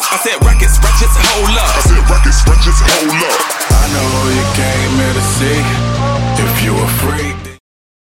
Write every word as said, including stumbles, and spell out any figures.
I said records, ratchets, hold up. I said records, ratchets, hold up. I know who you came here to see. If you a freak.